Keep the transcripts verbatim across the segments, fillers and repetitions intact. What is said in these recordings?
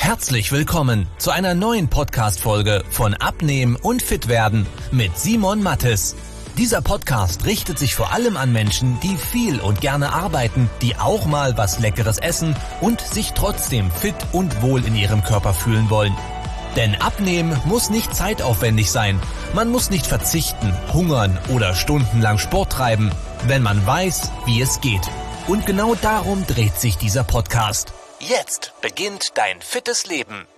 Herzlich willkommen zu einer neuen Podcast-Folge von Abnehmen und Fitwerden mit Simon Mattes. Dieser Podcast richtet sich vor allem an Menschen, die viel und gerne arbeiten, die auch mal was Leckeres essen und sich trotzdem fit und wohl in ihrem Körper fühlen wollen. Denn Abnehmen muss nicht zeitaufwendig sein. Man muss nicht verzichten, hungern oder stundenlang Sport treiben, wenn man weiß, wie es geht. Und genau darum dreht sich dieser Podcast. Jetzt beginnt dein fittes Leben.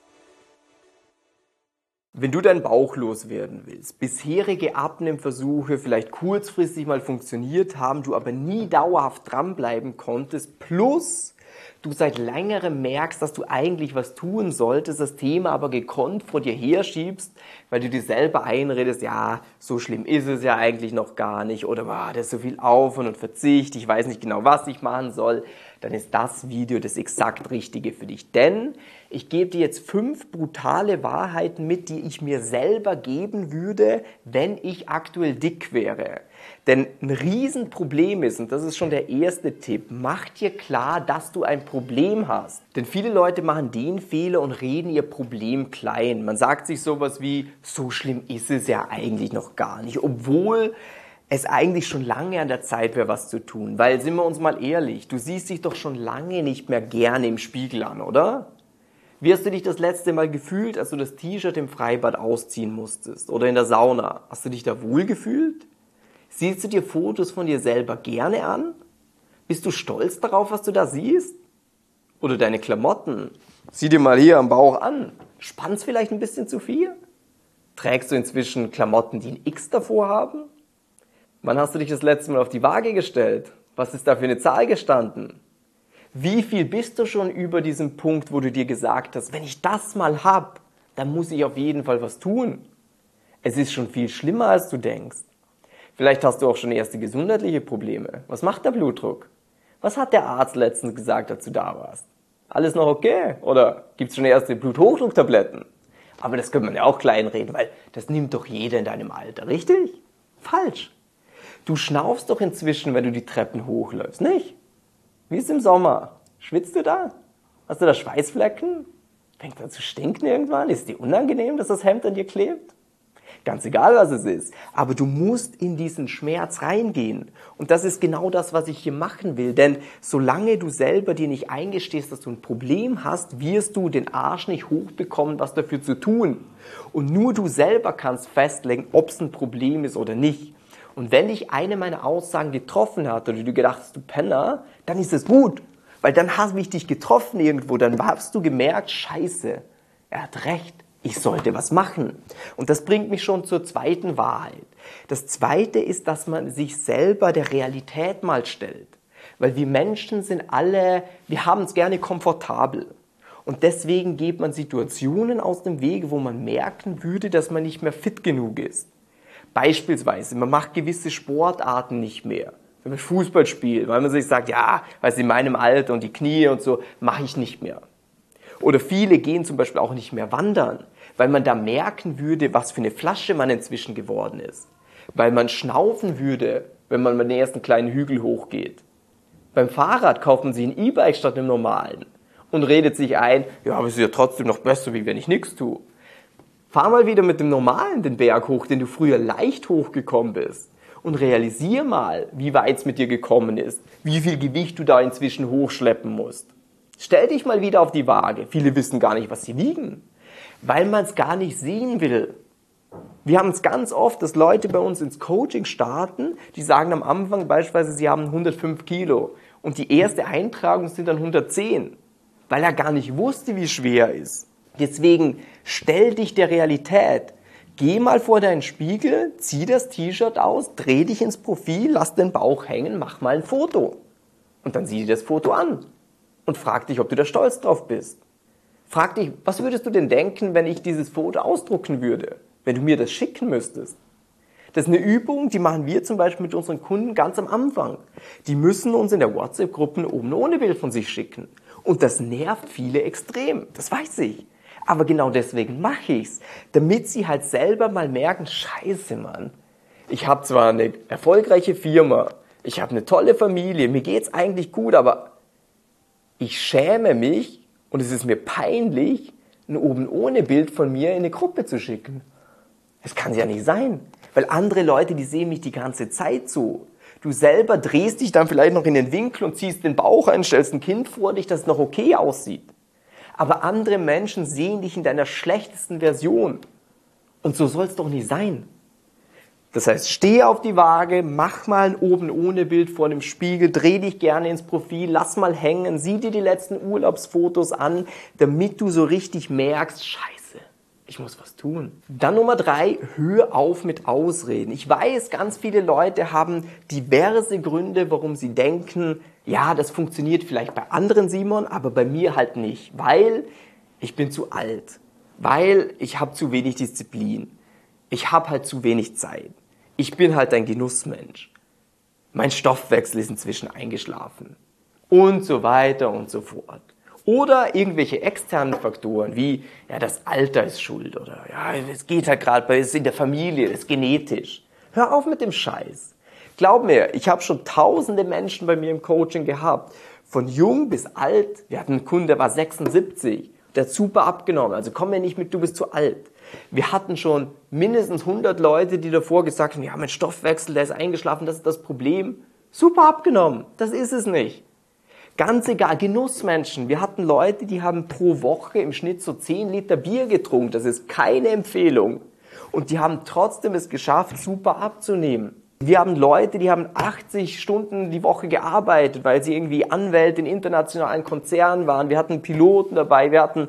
Wenn du deinen Bauch loswerden willst, bisherige Abnehmversuche vielleicht kurzfristig mal funktioniert haben, du aber nie dauerhaft dranbleiben konntest, plus du seit längerem merkst, dass du eigentlich was tun solltest, das Thema aber gekonnt vor dir herschiebst, weil du dir selber einredest, ja, so schlimm ist es ja eigentlich noch gar nicht oder ah, das ist so viel Aufwand und Verzicht, ich weiß nicht genau, was ich machen soll, dann ist das Video das exakt Richtige für dich. Denn ich gebe dir jetzt fünf brutale Wahrheiten mit, die ich mir selber geben würde, wenn ich aktuell dick wäre. Denn ein Riesenproblem ist, und das ist schon der erste Tipp, mach dir klar, dass du ein Problem hast. Denn viele Leute machen den Fehler und reden ihr Problem klein. Man sagt sich sowas wie, so schlimm ist es ja eigentlich noch gar nicht, obwohl es eigentlich schon lange an der Zeit wäre, was zu tun. Weil, sind wir uns mal ehrlich, du siehst dich doch schon lange nicht mehr gerne im Spiegel an, oder? Wie hast du dich das letzte Mal gefühlt, als du das T-Shirt im Freibad ausziehen musstest? Oder in der Sauna? Hast du dich da wohl gefühlt? Siehst du dir Fotos von dir selber gerne an? Bist du stolz darauf, was du da siehst? Oder deine Klamotten? Sieh dir mal hier am Bauch an. Spannst vielleicht ein bisschen zu viel? Trägst du inzwischen Klamotten, die ein X davor haben? Wann hast du dich das letzte Mal auf die Waage gestellt? Was ist da für eine Zahl gestanden? Wie viel bist du schon über diesem Punkt, wo du dir gesagt hast, wenn ich das mal hab, dann muss ich auf jeden Fall was tun? Es ist schon viel schlimmer, als du denkst. Vielleicht hast du auch schon erste gesundheitliche Probleme. Was macht der Blutdruck? Was hat der Arzt letztens gesagt, als du da warst? Alles noch okay? Oder gibt's schon erste Bluthochdrucktabletten? Aber das könnte man ja auch kleinreden, weil das nimmt doch jeder in deinem Alter, richtig? Falsch. Du schnaufst doch inzwischen, wenn du die Treppen hochläufst, nicht? Wie ist im Sommer? Schwitzt du da? Hast du da Schweißflecken? Fängt an zu stinken irgendwann? Ist dir unangenehm, dass das Hemd an dir klebt? Ganz egal, was es ist. Aber du musst in diesen Schmerz reingehen. Und das ist genau das, was ich hier machen will. Denn solange du selber dir nicht eingestehst, dass du ein Problem hast, wirst du den Arsch nicht hochbekommen, was dafür zu tun. Und nur du selber kannst festlegen, ob es ein Problem ist oder nicht. Und wenn dich eine meiner Aussagen getroffen hat oder du gedacht hast, du Penner, dann ist es gut. Weil dann habe ich dich getroffen irgendwo, dann hast du gemerkt, scheiße, er hat recht, ich sollte was machen. Und das bringt mich schon zur zweiten Wahrheit. Das zweite ist, dass man sich selber der Realität mal stellt. Weil wir Menschen sind alle, wir haben es gerne komfortabel. Und deswegen geht man Situationen aus dem Wege, wo man merken würde, dass man nicht mehr fit genug ist. Beispielsweise, man macht gewisse Sportarten nicht mehr. Wenn man Fußball spielt, weil man sich sagt, ja, weil in meinem Alter und die Knie und so, mache ich nicht mehr. Oder viele gehen zum Beispiel auch nicht mehr wandern, weil man da merken würde, was für eine Flasche man inzwischen geworden ist. Weil man schnaufen würde, wenn man den ersten kleinen Hügel hochgeht. Beim Fahrrad kauft man sich ein E-Bike statt einem normalen und redet sich ein, ja, aber es ist ja trotzdem noch besser, wie wenn ich nichts tue. Fahr mal wieder mit dem Normalen den Berg hoch, den du früher leicht hochgekommen bist. Und realisier mal, wie weit es mit dir gekommen ist, wie viel Gewicht du da inzwischen hochschleppen musst. Stell dich mal wieder auf die Waage. Viele wissen gar nicht, was sie wiegen, weil man es gar nicht sehen will. Wir haben es ganz oft, dass Leute bei uns ins Coaching starten, die sagen am Anfang beispielsweise, sie haben hundertfünf Kilo und die erste Eintragung sind dann hundertzehn, weil er gar nicht wusste, wie schwer er ist. Deswegen stell dich der Realität. Geh mal vor deinen Spiegel, zieh das T-Shirt aus, dreh dich ins Profil, lass den Bauch hängen, mach mal ein Foto. Und dann sieh dir das Foto an und frag dich, ob du da stolz drauf bist. Frag dich, was würdest du denn denken, wenn ich dieses Foto ausdrucken würde, wenn du mir das schicken müsstest? Das ist eine Übung, die machen wir zum Beispiel mit unseren Kunden ganz am Anfang. Die müssen uns in der WhatsApp-Gruppe oben ohne Bild von sich schicken. Und das nervt viele extrem, das weiß ich. Aber genau deswegen mache ich's, damit sie halt selber mal merken, scheiße Mann, ich habe zwar eine erfolgreiche Firma, ich habe eine tolle Familie, mir geht's eigentlich gut, aber ich schäme mich Und es ist mir peinlich, ein oben ohne Bild von mir in eine Gruppe zu schicken. Das kann ja nicht sein. Weil andere Leute, die sehen mich die ganze Zeit so. Du selber drehst dich dann vielleicht noch in den Winkel und ziehst den Bauch ein, stellst ein Kind vor dich, das noch okay aussieht. Aber andere Menschen sehen dich in deiner schlechtesten Version. Und so soll es doch nicht sein. Das heißt, steh auf die Waage, mach mal ein oben ohne Bild vor dem Spiegel, dreh dich gerne ins Profil, lass mal hängen, sieh dir die letzten Urlaubsfotos an, damit du so richtig merkst, Scheiße, ich muss was tun. Dann Nummer drei, hör auf mit Ausreden. Ich weiß, ganz viele Leute haben diverse Gründe, warum sie denken, ja, das funktioniert vielleicht bei anderen, Simon, aber bei mir halt nicht, weil ich bin zu alt, weil ich habe zu wenig Disziplin, ich habe halt zu wenig Zeit, ich bin halt ein Genussmensch, mein Stoffwechsel ist inzwischen eingeschlafen und so weiter und so fort. Oder irgendwelche externen Faktoren wie, ja, das Alter ist schuld oder ja, es geht halt gerade, es ist in der Familie, es ist genetisch. Hör auf mit dem Scheiß. Glaub mir, ich habe schon tausende Menschen bei mir im Coaching gehabt, von jung bis alt. Wir hatten einen Kunden, der war sechsundsiebzig, der hat super abgenommen, also komm mir nicht mit, du bist zu alt. Wir hatten schon mindestens hundert Leute, die davor gesagt haben, ja, mein Stoffwechsel, der ist eingeschlafen, das ist das Problem. Super abgenommen, das ist es nicht. Ganz egal, Genussmenschen. Wir hatten Leute, die haben pro Woche im Schnitt so zehn Liter Bier getrunken. Das ist keine Empfehlung. Und die haben trotzdem es geschafft, super abzunehmen. Wir haben Leute, die haben achtzig Stunden die Woche gearbeitet, weil sie irgendwie Anwälte in internationalen Konzernen waren. Wir hatten Piloten dabei, wir hatten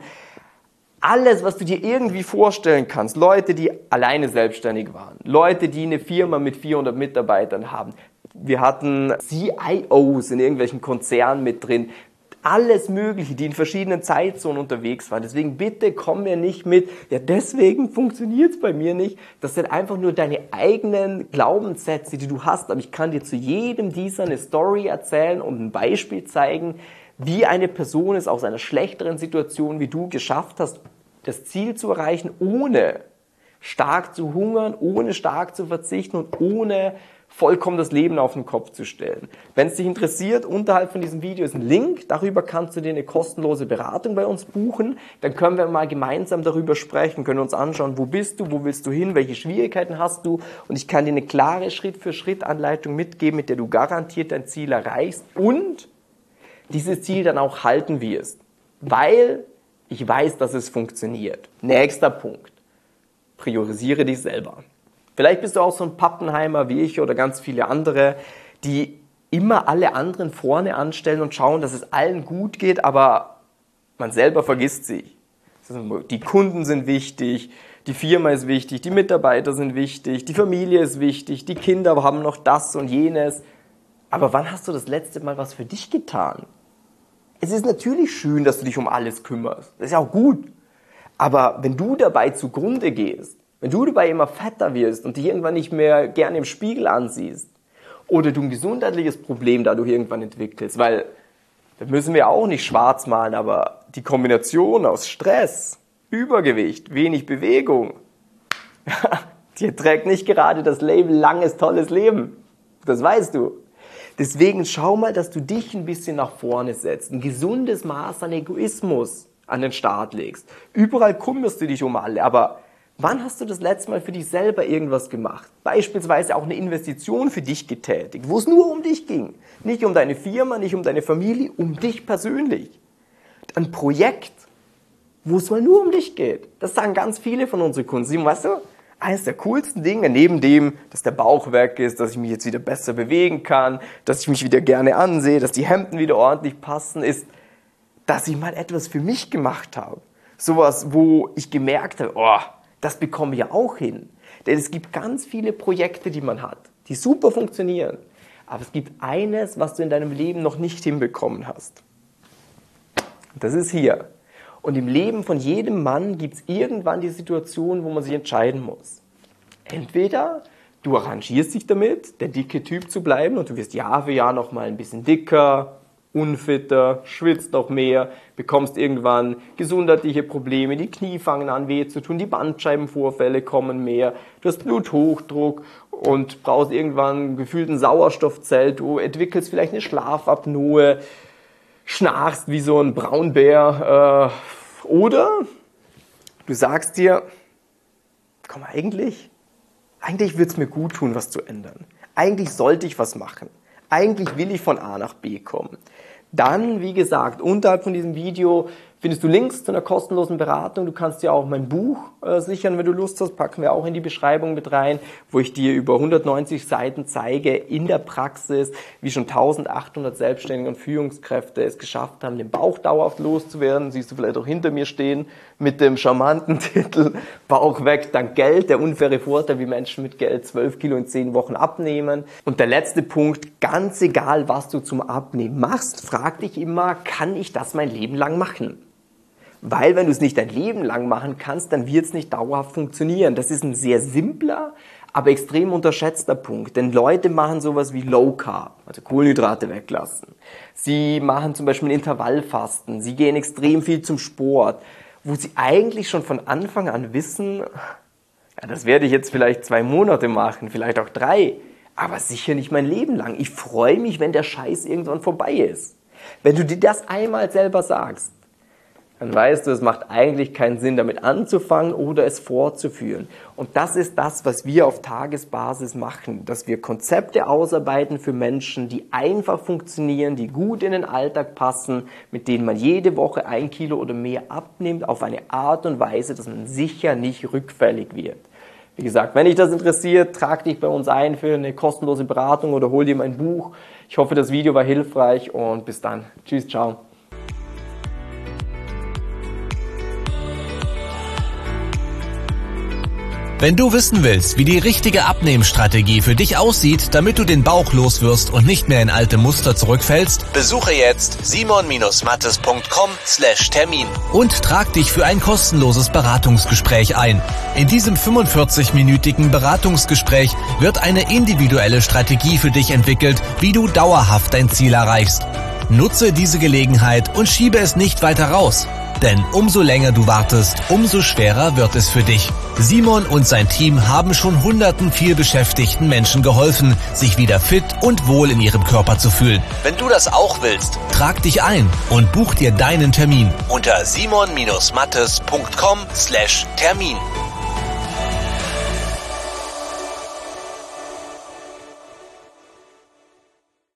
alles, was du dir irgendwie vorstellen kannst. Leute, die alleine selbstständig waren. Leute, die eine Firma mit vierhundert Mitarbeitern haben. Wir hatten C I Os in irgendwelchen Konzernen mit drin. Alles Mögliche, die in verschiedenen Zeitzonen unterwegs waren. Deswegen bitte komm mir nicht mit, ja deswegen funktioniert es bei mir nicht. Das sind einfach nur deine eigenen Glaubenssätze, die du hast. Aber ich kann dir zu jedem dieser eine Story erzählen und ein Beispiel zeigen, wie eine Person es aus einer schlechteren Situation wie du geschafft hast, das Ziel zu erreichen, ohne stark zu hungern, ohne stark zu verzichten und ohne vollkommen das Leben auf den Kopf zu stellen. Wenn es dich interessiert, unterhalb von diesem Video ist ein Link, darüber kannst du dir eine kostenlose Beratung bei uns buchen, dann können wir mal gemeinsam darüber sprechen, können uns anschauen, wo bist du, wo willst du hin, welche Schwierigkeiten hast du und ich kann dir eine klare Schritt-für-Schritt-Anleitung mitgeben, mit der du garantiert dein Ziel erreichst und dieses Ziel dann auch halten wirst, weil ich weiß, dass es funktioniert. Nächster Punkt, priorisiere dich selber. Vielleicht bist du auch so ein Pappenheimer wie ich oder ganz viele andere, die immer alle anderen vorne anstellen und schauen, dass es allen gut geht, aber man selber vergisst sich. Die Kunden sind wichtig, die Firma ist wichtig, die Mitarbeiter sind wichtig, die Familie ist wichtig, die Kinder haben noch das und jenes. Aber wann hast du das letzte Mal was für dich getan? Es ist natürlich schön, dass du dich um alles kümmerst. Das ist ja auch gut. Aber wenn du dabei zugrunde gehst, wenn du dabei immer fetter wirst und dich irgendwann nicht mehr gerne im Spiegel ansiehst oder du ein gesundheitliches Problem dadurch irgendwann entwickelst, weil, das müssen wir auch nicht schwarz malen, aber die Kombination aus Stress, Übergewicht, wenig Bewegung, die trägt nicht gerade das Label langes, tolles Leben. Das weißt du. Deswegen schau mal, dass du dich ein bisschen nach vorne setzt, ein gesundes Maß an Egoismus an den Start legst. Überall kümmerst du dich um alle, aber wann hast du das letzte Mal für dich selber irgendwas gemacht? Beispielsweise auch eine Investition für dich getätigt, wo es nur um dich ging. Nicht um deine Firma, nicht um deine Familie, um dich persönlich. Ein Projekt, wo es mal nur um dich geht. Das sagen ganz viele von unseren Kunden. Simon, weißt du, eines der coolsten Dinge, neben dem, dass der Bauch weg ist, dass ich mich jetzt wieder besser bewegen kann, dass ich mich wieder gerne ansehe, dass die Hemden wieder ordentlich passen, ist, dass ich mal etwas für mich gemacht habe. Sowas, wo ich gemerkt habe, oh, das bekomme ich ja auch hin. Denn es gibt ganz viele Projekte, die man hat, die super funktionieren. Aber es gibt eines, was du in deinem Leben noch nicht hinbekommen hast. Das ist hier. Und im Leben von jedem Mann gibt es irgendwann die Situation, wo man sich entscheiden muss. Entweder du arrangierst dich damit, der dicke Typ zu bleiben und du wirst Jahr für Jahr noch mal ein bisschen dicker, unfitter, schwitzt noch mehr, bekommst irgendwann gesundheitliche Probleme, die Knie fangen an weh zu tun, die Bandscheibenvorfälle kommen mehr, du hast Bluthochdruck und brauchst irgendwann gefühlt ein Sauerstoffzelt, du entwickelst vielleicht eine Schlafapnoe, schnarchst wie so ein Braunbär äh, oder du sagst dir, komm, eigentlich, eigentlich würde es mir gut tun, was zu ändern. Eigentlich sollte ich was machen. Eigentlich will ich von A nach B kommen. Dann, wie gesagt, unterhalb von diesem Video findest du Links zu einer kostenlosen Beratung. Du kannst dir auch mein Buch äh, sichern, wenn du Lust hast. Packen wir auch in die Beschreibung mit rein, wo ich dir über hundertneunzig Seiten zeige in der Praxis, wie schon eintausendachthundert Selbstständige und Führungskräfte es geschafft haben, den Bauch dauerhaft loszuwerden. Siehst du vielleicht auch hinter mir stehen mit dem charmanten Titel Bauch weg, dank Geld. Der unfaire Vorteil, wie Menschen mit Geld zwölf Kilo in zehn Wochen abnehmen. Und der letzte Punkt, ganz egal, was du zum Abnehmen machst, frag dich immer, kann ich das mein Leben lang machen? Weil wenn du es nicht dein Leben lang machen kannst, dann wird es nicht dauerhaft funktionieren. Das ist ein sehr simpler, aber extrem unterschätzter Punkt. Denn Leute machen sowas wie Low Carb, also Kohlenhydrate weglassen. Sie machen zum Beispiel Intervallfasten. Sie gehen extrem viel zum Sport, wo sie eigentlich schon von Anfang an wissen, ja, das werde ich jetzt vielleicht zwei Monate machen, vielleicht auch drei, aber sicher nicht mein Leben lang. Ich freue mich, wenn der Scheiß irgendwann vorbei ist. Wenn du dir das einmal selber sagst, dann weißt du, es macht eigentlich keinen Sinn, damit anzufangen oder es fortzuführen. Und das ist das, was wir auf Tagesbasis machen, dass wir Konzepte ausarbeiten für Menschen, die einfach funktionieren, die gut in den Alltag passen, mit denen man jede Woche ein Kilo oder mehr abnimmt, auf eine Art und Weise, dass man sicher nicht rückfällig wird. Wie gesagt, wenn dich das interessiert, trag dich bei uns ein für eine kostenlose Beratung oder hol dir mein Buch. Ich hoffe, das Video war hilfreich und bis dann. Tschüss, ciao. Wenn du wissen willst, wie die richtige Abnehmstrategie für dich aussieht, damit du den Bauch loswirst und nicht mehr in alte Muster zurückfällst, besuche jetzt simon mattes punkt com slash Termin und trag dich für ein kostenloses Beratungsgespräch ein. In diesem fünfundvierzig-minütigen Beratungsgespräch wird eine individuelle Strategie für dich entwickelt, wie du dauerhaft dein Ziel erreichst. Nutze diese Gelegenheit und schiebe es nicht weiter raus. Denn umso länger du wartest, umso schwerer wird es für dich. Simon und sein Team haben schon hunderten vielbeschäftigten Menschen geholfen, sich wieder fit und wohl in ihrem Körper zu fühlen. Wenn du das auch willst, trag dich ein und buch dir deinen Termin unter simon mattes punkt com slash Termin.